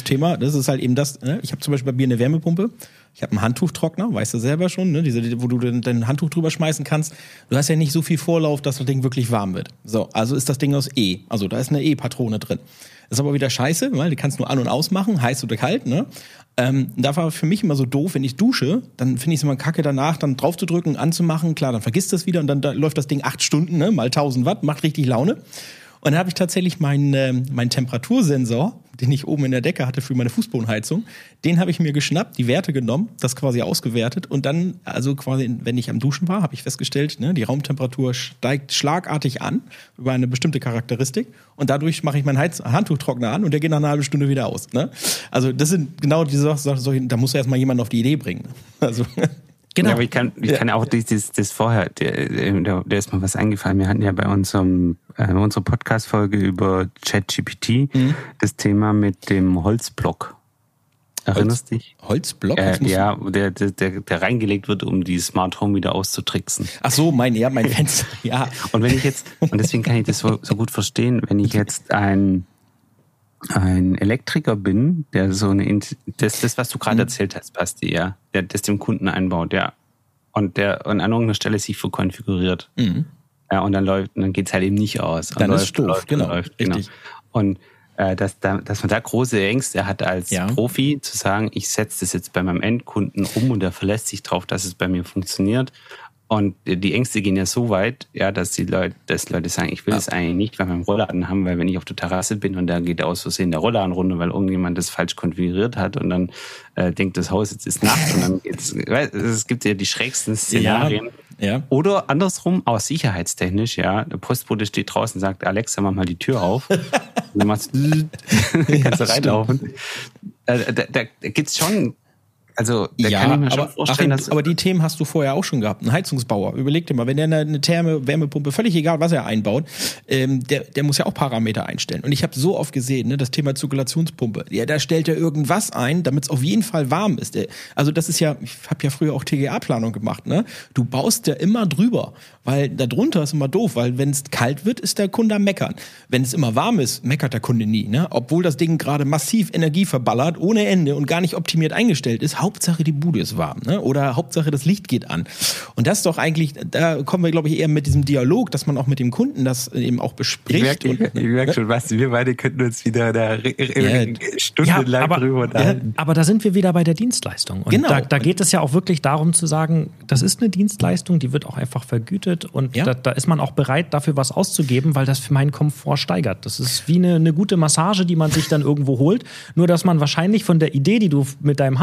Duschthema, das ist halt eben das, ne? Ich habe zum Beispiel bei mir eine Wärmepumpe, ich habe einen Handtuchtrockner, weißt du selber schon, ne? Wo du dein Handtuch drüber schmeißen kannst. Du hast ja nicht so viel Vorlauf, dass das Ding wirklich warm wird. So, also ist das Ding aus E. Also da ist eine E-Patrone drin. Das ist aber wieder scheiße, weil du kannst nur an- und ausmachen, heiß oder kalt, ne? Da war für mich immer so doof, wenn ich dusche, dann finde ich es immer kacke danach, dann drauf zu drücken, anzumachen, klar, dann vergisst das wieder und dann läuft das Ding 8 Stunden, ne? Mal 1000 Watt, macht richtig Laune. Und dann habe ich tatsächlich meinen Temperatursensor, den ich oben in der Decke hatte für meine Fußbodenheizung, den habe ich mir geschnappt, die Werte genommen, das quasi ausgewertet und dann, also quasi, wenn ich am Duschen war, habe ich festgestellt, ne, die Raumtemperatur steigt schlagartig an über eine bestimmte Charakteristik und dadurch mache ich meinen Handtuchtrockner an und der geht nach einer halben Stunde wieder aus. Ne? Also das sind genau diese Sachen, da muss erstmal jemand auf die Idee bringen. Also genau. Ja, aber ich kann auch das vorher, der ist mal was eingefallen. Wir hatten ja bei unserer Podcast-Folge über ChatGPT das Thema mit dem Holzblock. Erinnerst du dich? Holzblock? Ja, der reingelegt wird, um die Smart Home wieder auszutricksen. Ach so, mein Fenster, ja. Und deswegen kann ich das so gut verstehen, wenn ich jetzt ein Elektriker bin, der das, was du gerade erzählt hast, Basti, ja, der das dem Kunden einbaut, ja, und an irgendeiner Stelle sich verkonfiguriert. Ja, und dann geht's halt eben nicht aus. Dann ist es doof, genau, richtig. Genau. Und dass man da große Ängste hat als Profi, zu sagen, ich setze das jetzt bei meinem Endkunden um und der verlässt sich drauf, dass es bei mir funktioniert. Und die Ängste gehen ja so weit, ja, dass Leute sagen, ich will es eigentlich nicht bei meinem Rollladen haben, weil wenn ich auf der Terrasse bin und da geht aus Versehen der Rollladen runter, weil irgendjemand das falsch konfiguriert hat und dann denkt das Haus, jetzt ist Nacht und dann geht's, es gibt ja die schrägsten Szenarien. Ja. Oder andersrum, auch sicherheitstechnisch, ja, der Postbote steht draußen und sagt, Alexa, mach mal die Tür auf. Und du machst, kannst du reinlaufen. Da gibt's schon. Also, da kann ich mir schon vorstellen, aber die Themen hast du vorher auch schon gehabt. Ein Heizungsbauer, überleg dir mal, wenn der eine Wärmepumpe, völlig egal, was er einbaut, der muss ja auch Parameter einstellen. Und ich habe so oft gesehen, ne, das Thema Zirkulationspumpe, ja, da stellt er irgendwas ein, damit es auf jeden Fall warm ist. Also das ist ja, ich habe ja früher auch TGA-Planung gemacht, ne? Du baust ja immer drüber, weil da drunter ist immer doof, weil wenn es kalt wird, ist der Kunde am Meckern. Wenn es immer warm ist, meckert der Kunde nie, ne? Obwohl das Ding gerade massiv Energie verballert, ohne Ende und gar nicht optimiert eingestellt ist, Hauptsache die Bude ist warm, ne? Oder Hauptsache das Licht geht an. Und das ist doch eigentlich, da kommen wir, glaube ich, eher mit diesem Dialog, dass man auch mit dem Kunden das eben auch bespricht. Ich merke schon, was wir beide könnten uns wieder da stundenlang drüber unterhalten. Aber da sind wir wieder bei der Dienstleistung. Und genau. Da geht es ja auch wirklich darum zu sagen, das ist eine Dienstleistung, die wird auch einfach vergütet und da ist man auch bereit, dafür was auszugeben, weil das für meinen Komfort steigert. Das ist wie eine gute Massage, die man sich dann irgendwo holt, nur dass man wahrscheinlich von der Idee, die du mit deinem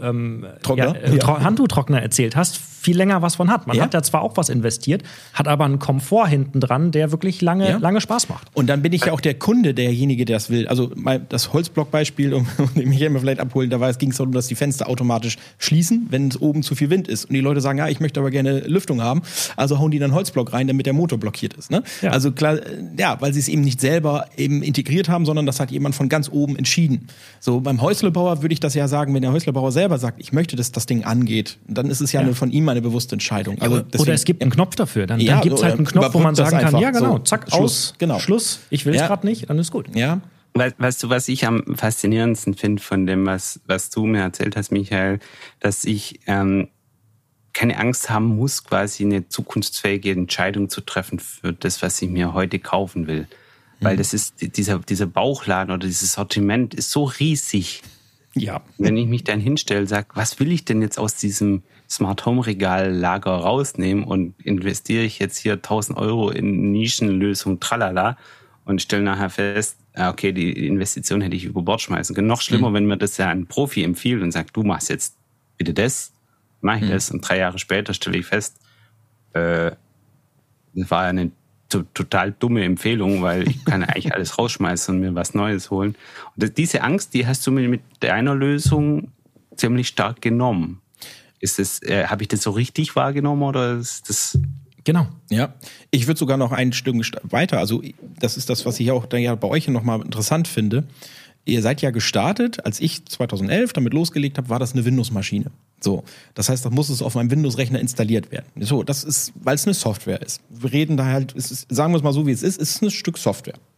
Handtuchtrockner erzählt hast, viel länger was von hat. Man hat ja zwar auch was investiert, hat aber einen Komfort hinten dran, der wirklich lange Spaß macht. Und dann bin ich ja auch der Kunde, derjenige, der das will. Also das Holzblock-Beispiel, um mich immer vielleicht abholen, da ging es darum, dass die Fenster automatisch schließen, wenn es oben zu viel Wind ist. Und die Leute sagen, ja, ich möchte aber gerne Lüftung haben. Also hauen die dann Holzblock rein, damit der Motor blockiert ist. Ne? Ja. Also klar, ja, weil sie es eben nicht selber eben integriert haben, sondern das hat jemand von ganz oben entschieden. So beim Häuslebauer würde ich das ja sagen, wenn der Häuslebauer selber sagt, ich möchte, dass das Ding angeht, dann ist es ja von ihm eine bewusste Entscheidung. Also deswegen, oder es gibt einen Knopf dafür. Dann gibt es halt einen Knopf, wo man sagen kann, ja genau, zack, Schluss, Schluss, ich will es gerade nicht, dann ist gut. Ja. Weißt du, was ich am faszinierendsten finde von dem, was du mir erzählt hast, Michael, dass ich keine Angst haben muss, quasi eine zukunftsfähige Entscheidung zu treffen für das, was ich mir heute kaufen will. Weil das ist, dieser Bauchladen oder dieses Sortiment ist so riesig. Ja. Wenn ich mich dann hinstelle, sage, was will ich denn jetzt aus diesem Smart Home Regallager rausnehmen und investiere ich jetzt hier 1.000 Euro in Nischenlösung, tralala, und stelle nachher fest, okay, die Investition hätte ich über Bord schmeißen können. Noch schlimmer, wenn mir das ja ein Profi empfiehlt und sagt, du machst jetzt bitte das, mach ich das, und 3 Jahre später stelle ich fest, das war eine total dumme Empfehlung, weil ich kann eigentlich alles rausschmeißen und mir was Neues holen. Und diese Angst, die hast du mir mit deiner Lösung ziemlich stark genommen. Ist das, habe ich das so richtig wahrgenommen oder ist das? Genau. Ja. Ich würde sogar noch ein Stück weiter. Also das ist das, was ich auch dann bei euch nochmal interessant finde. Ihr seid ja gestartet, als ich 2011 damit losgelegt habe, war das eine Windows-Maschine. So, das heißt, da muss es auf meinem Windows-Rechner installiert werden. So, das ist, weil es eine Software ist. Wir reden da halt, sagen wir es mal so, wie es ist ein Stück Software.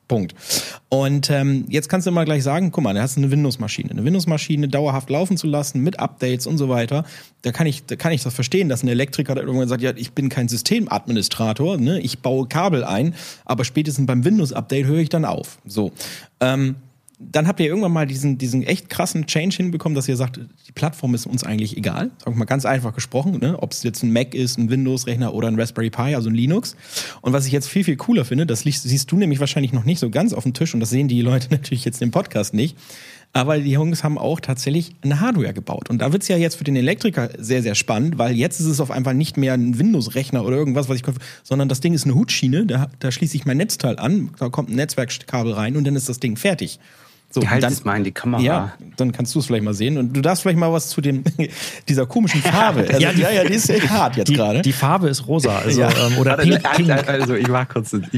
Punkt. Und jetzt kannst du mal gleich sagen, guck mal, da hast du eine Windows-Maschine dauerhaft laufen zu lassen mit Updates und so weiter. Da kann ich das verstehen, dass ein Elektriker da irgendwann sagt, ja, ich bin kein Systemadministrator, ne? Ich baue Kabel ein, aber spätestens beim Windows-Update höre ich dann auf. So. Dann habt ihr irgendwann mal diesen echt krassen Change hinbekommen, dass ihr sagt, die Plattform ist uns eigentlich egal. Sagen wir mal ganz einfach gesprochen, ne? Ob es jetzt ein Mac ist, ein Windows-Rechner oder ein Raspberry Pi, also ein Linux. Und was ich jetzt viel, viel cooler finde, das siehst du nämlich wahrscheinlich noch nicht so ganz auf dem Tisch und das sehen die Leute natürlich jetzt im Podcast nicht. Aber die Jungs haben auch tatsächlich eine Hardware gebaut. Und da wird's ja jetzt für den Elektriker sehr, sehr spannend, weil jetzt ist es auf einmal nicht mehr ein Windows-Rechner oder irgendwas, was ich kaufe, sondern das Ding ist eine Hutschiene, da schließe ich mein Netzteil an, da kommt ein Netzwerkkabel rein und dann ist das Ding fertig. So, halt es mal in die Kamera. Ja, dann kannst du es vielleicht mal sehen. Und du darfst vielleicht mal was zu dieser komischen Farbe. Also, die ist echt hart jetzt gerade. Die Farbe ist rosa. Also, oder pink. Pink. Also ich war kurz. Die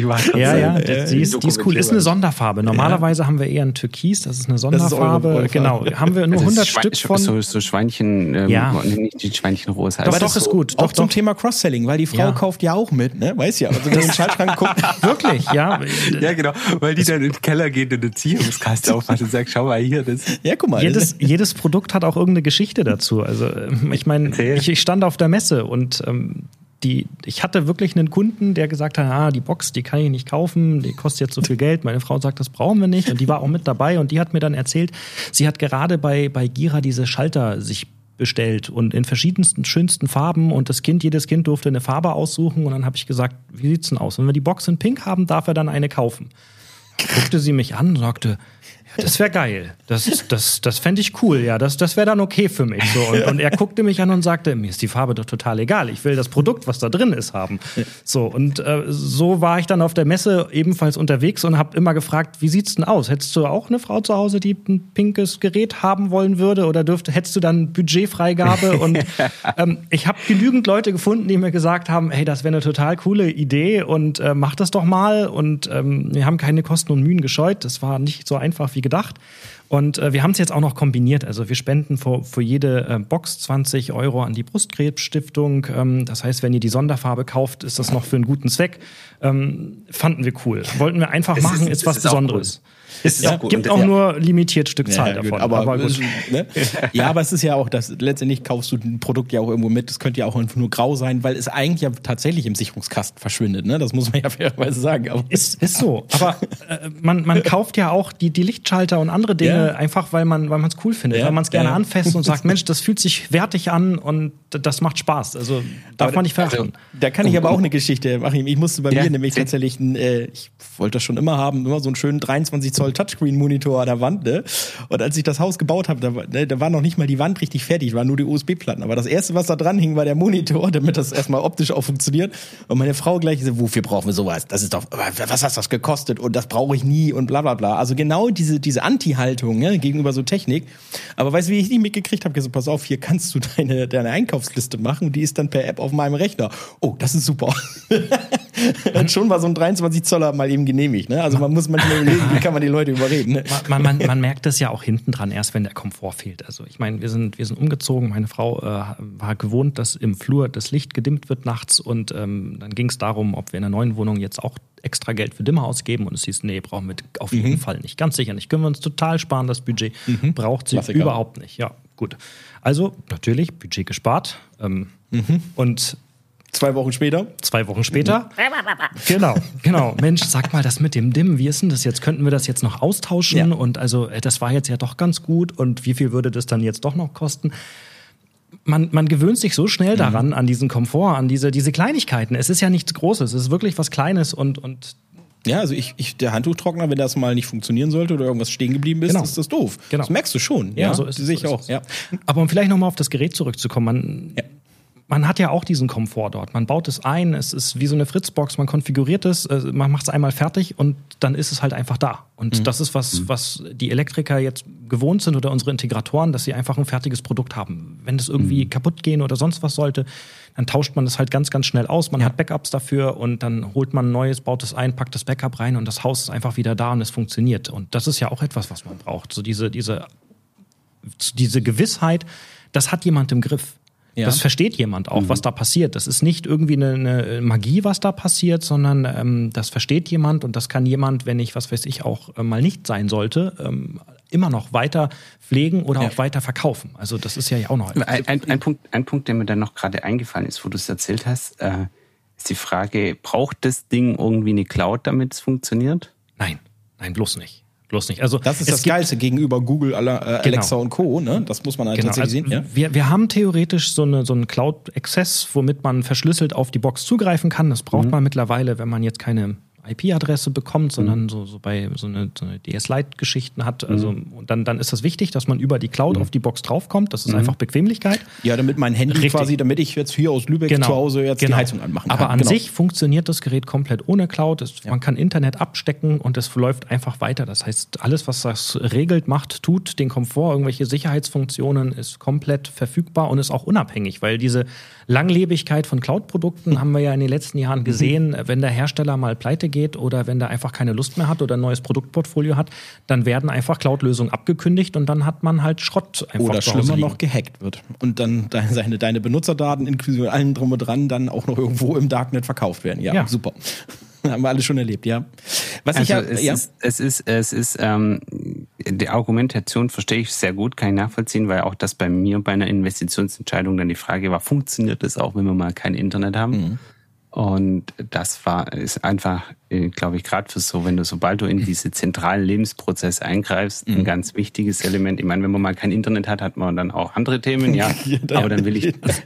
ist cool. Ist eine Sonderfarbe. Normalerweise haben wir eher ein Türkis. Das ist eine Sonderfarbe. Das ist genau. Haben wir nur 100 Stück von. So Schweinchen, nicht die Schweinchenrosa. Aber das ist gut. Auch zum Thema Cross-Selling, weil die Frau kauft ja auch mit, ne? Weiß ja. Also wenn du in den Schaltschrank guckst. Wirklich, ja. Ja, genau. Weil die dann in den Keller geht und eine Ziehungskaste aufmacht und sagt, schau mal hier. Ja, guck mal. Jedes Produkt hat auch irgendeine Geschichte dazu. Also ich meine, ich stand auf der Messe und ich hatte wirklich einen Kunden, der gesagt hat, die Box, die kann ich nicht kaufen, die kostet jetzt so viel Geld. Meine Frau sagt, das brauchen wir nicht. Und die war auch mit dabei und die hat mir dann erzählt, sie hat gerade bei Gira diese Schalter sich bestellt und in verschiedensten, schönsten Farben und jedes Kind durfte eine Farbe aussuchen und dann habe ich gesagt, wie sieht's denn aus? Wenn wir die Box in Pink haben, darf er dann eine kaufen. Guckte sie mich an und sagte, das wäre geil. Das fände ich cool, ja. Das wäre dann okay für mich. So. Und er guckte mich an und sagte, mir ist die Farbe doch total egal. Ich will das Produkt, was da drin ist, haben. So, und so war ich dann auf der Messe ebenfalls unterwegs und habe immer gefragt, wie sieht's denn aus? Hättest du auch eine Frau zu Hause, die ein pinkes Gerät haben wollen würde? Oder hättest du dann Budgetfreigabe? Und ich habe genügend Leute gefunden, die mir gesagt haben, hey, das wäre eine total coole Idee und mach das doch mal. Und wir haben keine Kosten und Mühen gescheut. Das war nicht so einfach wie gedacht. Und wir haben es jetzt auch noch kombiniert. Also wir spenden für jede Box 20 € an die Brustkrebsstiftung. Das heißt, wenn ihr die Sonderfarbe kauft, ist das noch für einen guten Zweck. Fanden wir cool. Wollten wir einfach machen, ist was Besonderes. Es gibt auch nur limitiert Stückzahl davon. Aber gut. Ne? Ja, aber es ist ja auch, letztendlich kaufst du ein Produkt ja auch irgendwo mit. Das könnte ja auch einfach nur grau sein, weil es eigentlich ja tatsächlich im Sicherungskasten verschwindet. Ne? Das muss man ja fairerweise sagen. Aber ist so. Aber man kauft ja auch die Lichtschalter und andere Dinge einfach, weil man es cool findet, weil man es gerne anfasst und sagt, Mensch, das fühlt sich wertig an und das macht Spaß. Also darf man nicht verachten. Also, da kann ich aber auch eine Geschichte machen. Ich musste bei mir nämlich tatsächlich ich wollte das schon immer haben, immer so einen schönen 23 Zoll Touchscreen-Monitor an der Wand, ne? Und als ich das Haus gebaut habe, da war noch nicht mal die Wand richtig fertig, waren nur die USB-Platten. Aber das erste, was da dran hing, war der Monitor, damit das erstmal optisch auch funktioniert. Und meine Frau gleich so, wofür brauchen wir sowas? Das ist doch, was hat das gekostet? Und das brauche ich nie und bla bla bla. Also genau diese Anti-Haltung, ne, gegenüber so Technik. Aber weißt du, wie ich die mitgekriegt habe? So, pass auf, hier kannst du deine Einkaufsliste machen und die ist dann per App auf meinem Rechner. Oh, das ist super. Und schon war so ein 23 Zoller mal eben genehmigt. Ne? Also man muss manchmal überlegen, wie kann man die Leute überreden. Ne? Man merkt das ja auch hinten dran erst, wenn der Komfort fehlt. Also ich meine, wir sind umgezogen. Meine Frau war gewohnt, dass im Flur das Licht gedimmt wird nachts. Und dann ging es darum, ob wir in der neuen Wohnung jetzt auch extra Geld für Dimmer ausgeben. Und es hieß, nee, brauchen wir auf jeden Fall nicht. Ganz sicher nicht. Können wir uns total sparen, das Budget. Braucht sie Klassiker. Überhaupt nicht. Ja, gut. Also natürlich, Budget gespart. Und 2 Wochen später. Genau. Mensch, sag mal, das mit dem Dimmen, wie ist denn das jetzt? Könnten wir das jetzt noch austauschen? Ja. Und also, das war jetzt ja doch ganz gut. Und wie viel würde das dann jetzt doch noch kosten? Man gewöhnt sich so schnell daran, an diesen Komfort, an diese Kleinigkeiten. Es ist ja nichts Großes, es ist wirklich was Kleines und ja, also der Handtuchtrockner, wenn das mal nicht funktionieren sollte oder irgendwas stehen geblieben ist, ist das doof. Genau. Das merkst du schon. Ja, so ist es. Sehe ich auch. Ja. Aber um vielleicht nochmal auf das Gerät zurückzukommen, man hat ja auch diesen Komfort dort. Man baut es ein, es ist wie so eine Fritzbox, man konfiguriert es, man macht es einmal fertig und dann ist es halt einfach da. Und das ist was die Elektriker jetzt gewohnt sind oder unsere Integratoren, dass sie einfach ein fertiges Produkt haben. Wenn das irgendwie kaputt gehen oder sonst was sollte, dann tauscht man das halt ganz, ganz schnell aus. Man hat Backups dafür und dann holt man ein neues, baut es ein, packt das Backup rein und das Haus ist einfach wieder da und es funktioniert. Und das ist ja auch etwas, was man braucht. So diese Gewissheit, das hat jemand im Griff. Das versteht jemand auch, was da passiert. Das ist nicht irgendwie eine Magie, was da passiert, sondern das versteht jemand und das kann jemand, wenn ich, was weiß ich, auch mal nicht sein sollte, immer noch weiter pflegen oder auch weiter verkaufen. Also das ist ja auch noch ein Punkt, der mir dann noch gerade eingefallen ist, wo du es erzählt hast, ist die Frage, braucht das Ding irgendwie eine Cloud, damit es funktioniert? Nein, bloß nicht. Also, das ist das Geilste gegenüber Google, Alexa und Co. Ne? Das muss man halt tatsächlich sehen. Ja? Wir haben theoretisch so einen Cloud-Access, womit man verschlüsselt auf die Box zugreifen kann. Das braucht man mittlerweile, wenn man jetzt keine IP-Adresse bekommt, sondern so bei so eine DS-Lite-Geschichten hat. Also und dann ist das wichtig, dass man über die Cloud auf die Box draufkommt. Das ist einfach Bequemlichkeit. Ja, damit mein Handy quasi, damit ich jetzt hier aus Lübeck zu Hause jetzt die Heizung anmachen kann. Aber an sich funktioniert das Gerät komplett ohne Cloud. Man kann Internet abstecken und es läuft einfach weiter. Das heißt, alles, was das regelt, macht, tut, den Komfort, irgendwelche Sicherheitsfunktionen, ist komplett verfügbar und ist auch unabhängig, weil diese Langlebigkeit von Cloud-Produkten haben wir ja in den letzten Jahren gesehen. Wenn der Hersteller mal pleite geht oder wenn der einfach keine Lust mehr hat oder ein neues Produktportfolio hat, dann werden einfach Cloud-Lösungen abgekündigt und dann hat man halt Schrott einfach oder zu Hause schlimmer liegen. noch gehackt wird und dann deine Benutzerdaten inklusive allem drum und dran dann auch noch irgendwo im Darknet verkauft werden. Ja. Super. Haben wir alles schon erlebt, ja. Die Argumentation verstehe ich sehr gut, kann ich nachvollziehen, weil auch das bei mir bei einer Investitionsentscheidung dann die Frage war, funktioniert das auch, wenn wir mal kein Internet haben? Und das ist einfach, glaube ich, gerade für so, sobald du in diese zentralen Lebensprozesse eingreifst, ein ganz wichtiges Element. Ich meine, wenn man mal kein Internet hat, hat man dann auch andere Themen, ja. Aber dann will ich, dass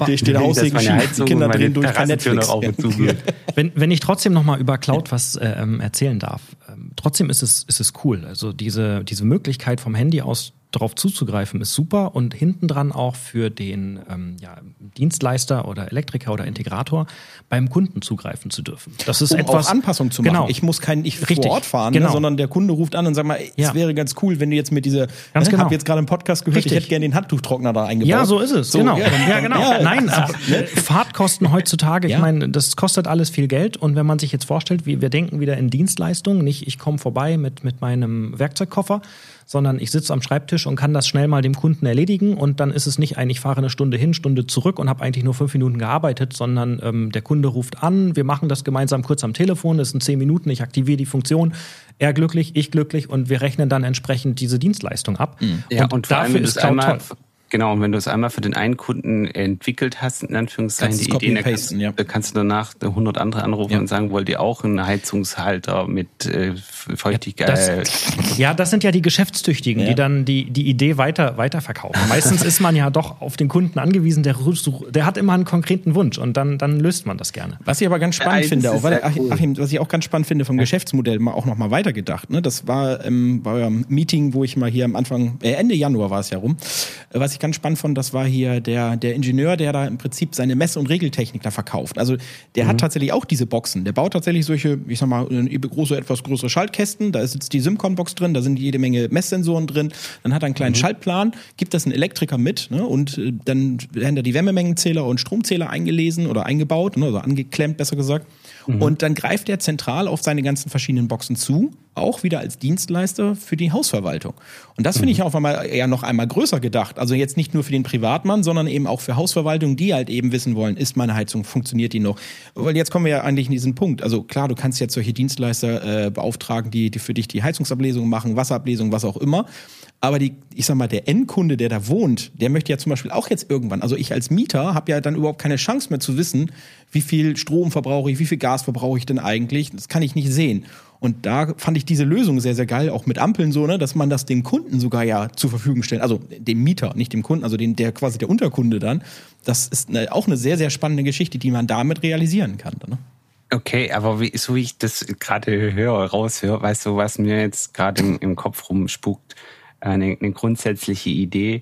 meine Heizung Kinder und meine durch kein Netflix auf und zu geht. Wenn ich trotzdem noch mal über Cloud was erzählen darf, trotzdem ist es cool. Also diese Möglichkeit vom Handy aus darauf zuzugreifen, ist super und hintendran auch für den Dienstleister oder Elektriker oder Integrator beim Kunden zugreifen zu dürfen. Das ist etwas auch Anpassung zu machen. Genau. Ich muss nicht vor Ort fahren, sondern der Kunde ruft an und sagt mal, es wäre ganz cool, wenn du jetzt mit dieser, ich habe jetzt gerade im Podcast gehört, ich hätte gerne den Handtuchtrockner da eingebaut. Ja, so ist es. So, genau. Nein, aber Fahrtkosten heutzutage, ich meine, das kostet alles viel Geld und wenn man sich jetzt vorstellt, wir denken wieder in Dienstleistungen, nicht ich komme vorbei mit meinem Werkzeugkoffer, sondern ich sitze am Schreibtisch und kann das schnell mal dem Kunden erledigen und dann ist es nicht ich fahre eine Stunde hin, Stunde zurück und habe eigentlich nur 5 Minuten gearbeitet, sondern der Kunde ruft an, wir machen das gemeinsam kurz am Telefon, das sind 10 Minuten, ich aktiviere die Funktion, er glücklich, ich glücklich und wir rechnen dann entsprechend diese Dienstleistung ab. Ja, und dafür ist Cloud toll. Genau, und wenn du es einmal für den einen Kunden entwickelt hast, in Anführungszeichen, die Idee, kannst du danach 100 andere anrufen und sagen, wollt ihr auch einen Heizungshalter mit Feuchtigkeit? Das sind ja die Geschäftstüchtigen, die dann die Idee weiter verkaufen. Meistens ist man ja doch auf den Kunden angewiesen, der hat immer einen konkreten Wunsch und dann löst man das gerne. Was ich aber ganz spannend finde, Achim, was ich auch ganz spannend finde vom Geschäftsmodell, auch noch mal weitergedacht. Ne? Das war bei eurem Meeting, wo ich mal hier am Anfang, Ende Januar war es ja rum, was ich ganz spannend fand, das war hier der Ingenieur, der da im Prinzip seine Mess- und Regeltechnik da verkauft. Also der hat tatsächlich auch diese Boxen. Der baut tatsächlich solche, ich sag mal, etwas größere Schaltkästen. Da ist jetzt die SIMCON-Box drin, da sind jede Menge Messsensoren drin. Dann hat er einen kleinen Schaltplan, gibt das einen Elektriker mit, ne? Und dann werden da die Wärmemengenzähler und Stromzähler eingelesen oder eingebaut, ne? Also angeklemmt, besser gesagt. Und dann greift er zentral auf seine ganzen verschiedenen Boxen zu, auch wieder als Dienstleister für die Hausverwaltung. Und das finde ich auch noch einmal größer gedacht. Also jetzt nicht nur für den Privatmann, sondern eben auch für Hausverwaltung, die halt eben wissen wollen, ist meine Heizung, funktioniert die noch? Weil jetzt kommen wir ja eigentlich in diesen Punkt. Also klar, du kannst jetzt solche Dienstleister beauftragen, die für dich die Heizungsablesung machen, Wasserablesung, was auch immer. Aber der Endkunde, der da wohnt, der möchte ja zum Beispiel auch jetzt irgendwann, also ich als Mieter habe ja dann überhaupt keine Chance mehr zu wissen, wie viel Strom verbrauche ich, wie viel Gas verbrauche ich denn eigentlich? Das kann ich nicht sehen. Und da fand ich diese Lösung sehr, sehr geil, auch mit Ampeln so, ne, dass man das dem Kunden sogar ja zur Verfügung stellt. Also dem Mieter, nicht dem Kunden, also der quasi der Unterkunde dann. Das ist auch eine sehr, sehr spannende Geschichte, die man damit realisieren kann. Ne? Okay, aber so wie ich das gerade raushöre, weißt du, was mir jetzt gerade im Kopf rumspukt, eine grundsätzliche Idee,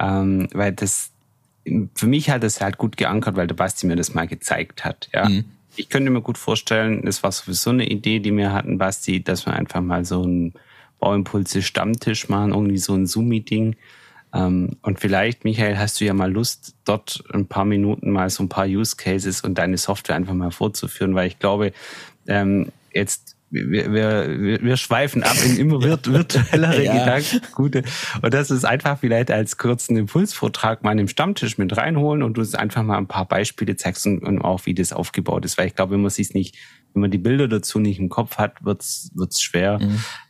weil das für mich hat das halt gut geankert, weil der Basti mir das mal gezeigt hat. Ja. Ich könnte mir gut vorstellen, das war sowieso eine Idee, die wir hatten, Basti, dass wir einfach mal so einen Bauimpulse-Stammtisch machen, irgendwie so ein Zoom-Meeting. Und vielleicht, Michael, hast du ja mal Lust, dort ein paar Minuten mal so ein paar Use Cases und deine Software einfach mal vorzuführen, weil ich glaube, jetzt wir schweifen ab in immer virtuellere Gedanken. Gute. Und das ist einfach vielleicht als kurzen Impulsvortrag mal im Stammtisch mit reinholen und du einfach mal ein paar Beispiele zeigst und auch, wie das aufgebaut ist. Weil ich glaube, wenn man die Bilder dazu nicht im Kopf hat, wird's schwer.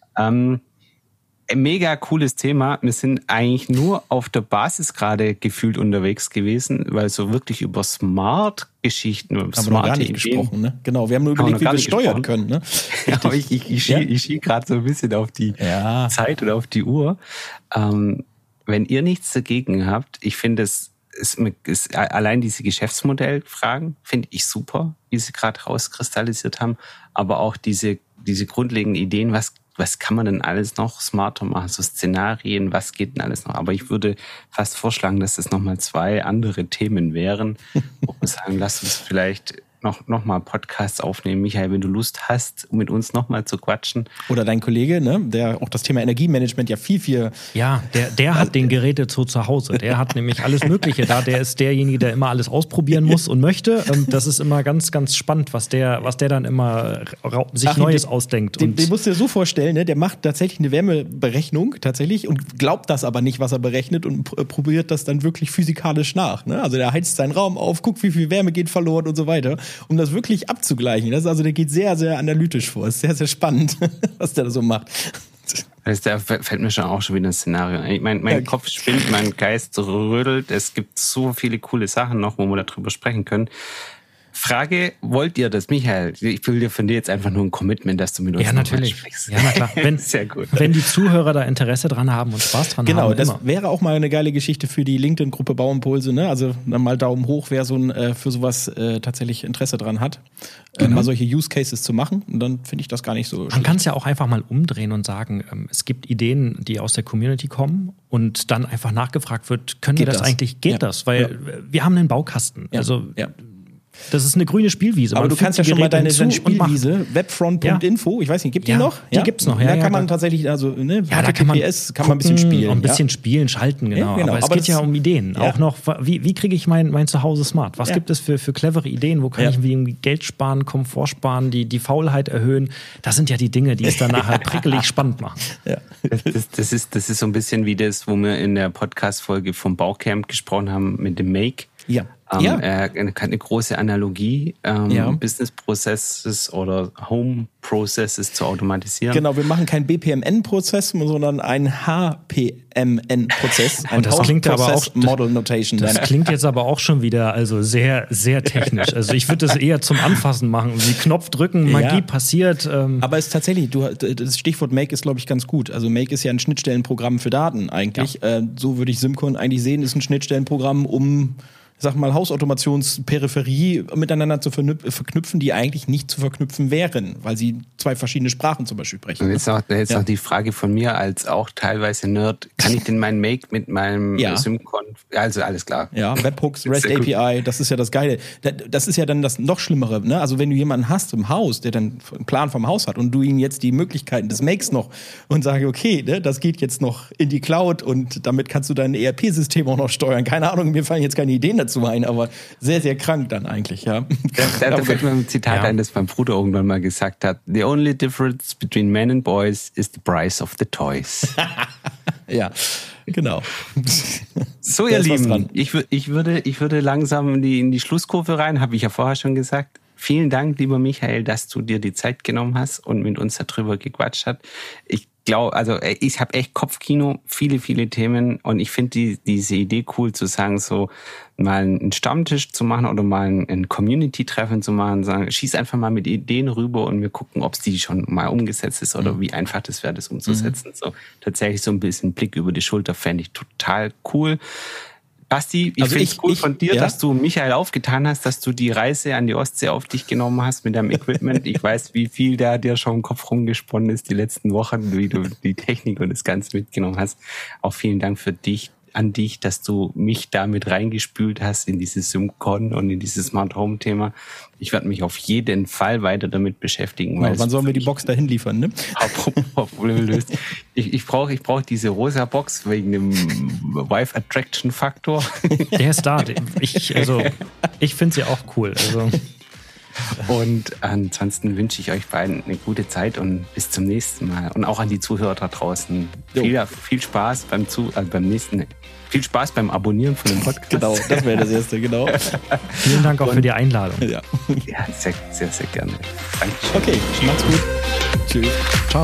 Mega cooles Thema. Wir sind eigentlich nur auf der Basis gerade gefühlt unterwegs gewesen, weil so wirklich über Smart-Geschichten, über smarte noch gar nicht Ideen gesprochen, ne? Genau, wir haben nur überlegt, wie wir steuern können, ne? Ja, aber ich schiel gerade so ein bisschen auf die Zeit oder auf die Uhr. Wenn ihr nichts dagegen habt, ich finde es ist allein diese Geschäftsmodellfragen finde ich super, wie sie gerade rauskristallisiert haben, aber auch diese grundlegenden Ideen, was kann man denn alles noch smarter machen? So Szenarien, was geht denn alles noch? Aber ich würde fast vorschlagen, dass das nochmal 2 andere Themen wären, wo wir sagen, lass uns vielleicht noch mal Podcasts aufnehmen. Michael, wenn du Lust hast, mit uns noch mal zu quatschen. Oder dein Kollege, ne, der auch das Thema Energiemanagement ja viel... Ja, der hat den Geräte zu Hause. Der hat nämlich alles Mögliche da. Der ist derjenige, der immer alles ausprobieren muss und möchte. Das ist immer ganz, ganz spannend, was der dann immer sich Neues ausdenkt. Den musst du dir so vorstellen, ne, der macht tatsächlich eine Wärmeberechnung tatsächlich und glaubt das aber nicht, was er berechnet und probiert das dann wirklich physikalisch nach. Ne? Also der heizt seinen Raum auf, guckt, wie viel Wärme geht verloren und so weiter, um das wirklich abzugleichen. Der geht sehr, sehr analytisch vor. Ist sehr, sehr spannend, was der da so macht. Da fällt mir auch schon wieder ein Szenario. Mein Kopf spinnt, mein Geist rödelt. Es gibt so viele coole Sachen noch, wo wir darüber sprechen können. Frage, wollt ihr das, Michael? Ich will dir von dir jetzt einfach nur ein Commitment, dass du mit uns sprichst. Ja, na klar. Sehr gut. Wenn die Zuhörer da Interesse dran haben und Spaß dran haben. Genau, das wäre auch mal eine geile Geschichte für die LinkedIn-Gruppe Bauimpulse. Ne? Also dann mal Daumen hoch, wer für sowas tatsächlich Interesse dran hat, mal solche Use Cases zu machen. Und dann finde ich das gar nicht so schlecht. Man kann es ja auch einfach mal umdrehen und sagen, es gibt Ideen, die aus der Community kommen und dann einfach nachgefragt wird, geht das? Weil wir haben einen Baukasten. Ja. Also das ist eine grüne Spielwiese. Aber du kannst ja schon mal deine Spielwiese, webfront.info, ich weiß nicht, gibt die noch? Die gibt's noch, ja. Da kann man tatsächlich, also, ne, da kann man ein bisschen spielen. Ein bisschen spielen, schalten, genau. Aber es geht ja um Ideen. Auch noch, wie kriege ich mein Zuhause smart? Was gibt es für clevere Ideen? Wo kann ich irgendwie Geld sparen, Komfort sparen, die Faulheit erhöhen? Das sind ja die Dinge, die es dann nachher prickelig spannend machen. Ja. Das ist so ein bisschen wie das, wo wir in der Podcast-Folge vom Baucamp gesprochen haben mit dem Make. Ja. Eine große Analogie, Business Processes oder Home Processes zu automatisieren. Genau, wir machen keinen BPMN-Prozess, sondern einen HPMN-Prozess. Ein das klingt aber auch Model Notation. Das klingt jetzt aber auch schon wieder sehr, sehr technisch. Also ich würde das eher zum Anfassen machen. Wie Knopf drücken, Magie passiert. Aber es ist tatsächlich, das Stichwort Make ist, glaube ich, ganz gut. Also Make ist ja ein Schnittstellenprogramm für Daten eigentlich. Ja. So würde ich SimCon eigentlich sehen, ist ein Schnittstellenprogramm, um Hausautomationsperipherie miteinander zu verknüpfen, die eigentlich nicht zu verknüpfen wären, weil sie 2 verschiedene Sprachen zum Beispiel sprechen. Und jetzt noch die Frage von mir als auch teilweise Nerd, kann ich denn mein Make mit meinem SimCon, also alles klar. Ja, Webhooks, REST API, das ist ja das Geile. Das ist ja dann das noch Schlimmere, ne? Also wenn du jemanden hast im Haus, der dann einen Plan vom Haus hat und du ihm jetzt die Möglichkeiten des Makes noch und sage, okay, ne, das geht jetzt noch in die Cloud und damit kannst du dein ERP-System auch noch steuern. Keine Ahnung, mir fallen jetzt keine Ideen dazu ein, aber sehr, sehr krank dann eigentlich, ja. Da fällt mir ein Zitat ein, das mein Bruder irgendwann mal gesagt hat. The only difference between men and boys is the price of the toys. Ja, genau. So, ihr Lieben, ich würde langsam in die Schlusskurve rein, habe ich ja vorher schon gesagt. Vielen Dank, lieber Michael, dass du dir die Zeit genommen hast und mit uns darüber gequatscht hast. Ich habe echt Kopfkino, viele, viele Themen und ich finde diese Idee cool zu sagen, so mal einen Stammtisch zu machen oder mal ein Community-Treffen zu machen, sagen, schieß einfach mal mit Ideen rüber und wir gucken, ob es die schon mal umgesetzt ist oder wie einfach das wäre, das umzusetzen. So tatsächlich so ein bisschen Blick über die Schulter fände ich total cool. Basti, ich finde es cool von dir, dass du Michael aufgetan hast, dass du die Reise an die Ostsee auf dich genommen hast mit deinem Equipment. Ich weiß, wie viel da dir schon im Kopf rumgesponnen ist die letzten Wochen, wie du die Technik und das Ganze mitgenommen hast. Auch vielen Dank an dich, dass du mich da mit reingespült hast in dieses SimCon und in dieses Smart Home Thema. Ich werde mich auf jeden Fall weiter damit beschäftigen. Weil wann sollen wir die Box dahin liefern, ne? Probleme löst. Ich brauche diese rosa Box wegen dem Wife Attraction Faktor. Der ist da. Ich finde sie auch cool. Also Und ansonsten wünsche ich euch beiden eine gute Zeit und bis zum nächsten Mal. Und auch an die Zuhörer da draußen. Viel Spaß viel Spaß beim Abonnieren von dem Podcast. Genau, das wäre das Erste, genau. Vielen Dank auch für die Einladung. Ja, sehr, sehr, sehr gerne. Dankeschön. Okay, macht's gut. Tschüss. Ciao.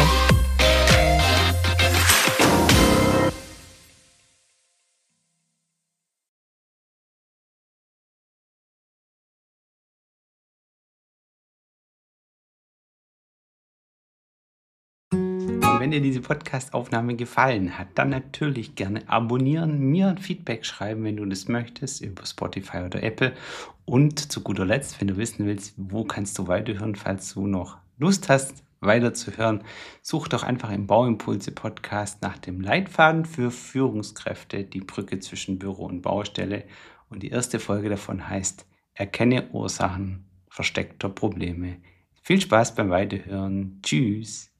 Wenn dir diese Podcast-Aufnahme gefallen hat, dann natürlich gerne abonnieren, mir ein Feedback schreiben, wenn du das möchtest, über Spotify oder Apple. Und zu guter Letzt, wenn du wissen willst, wo kannst du weiterhören, falls du noch Lust hast, weiterzuhören, such doch einfach im Bauimpulse-Podcast nach dem Leitfaden für Führungskräfte, die Brücke zwischen Büro und Baustelle. Und die erste Folge davon heißt Erkenne Ursachen versteckter Probleme. Viel Spaß beim Weiterhören. Tschüss.